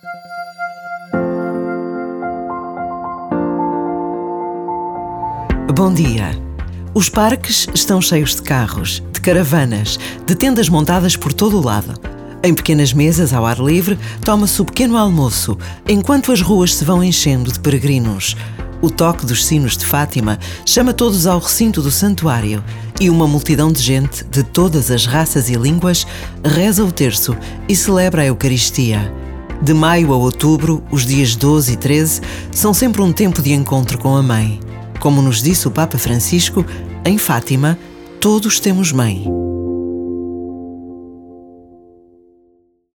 Bom dia. Os parques estão cheios de carros, de caravanas, de tendas montadas por todo o lado. Em pequenas mesas ao ar livre, toma-se o pequeno almoço, enquanto as ruas se vão enchendo de peregrinos. O toque dos sinos de Fátima chama todos ao recinto do santuário e uma multidão de gente, de todas as raças e línguas, reza o terço e celebra a Eucaristia. De maio a outubro, os dias 12 e 13, são sempre um tempo de encontro com a Mãe. Como nos disse o Papa Francisco, em Fátima, todos temos Mãe.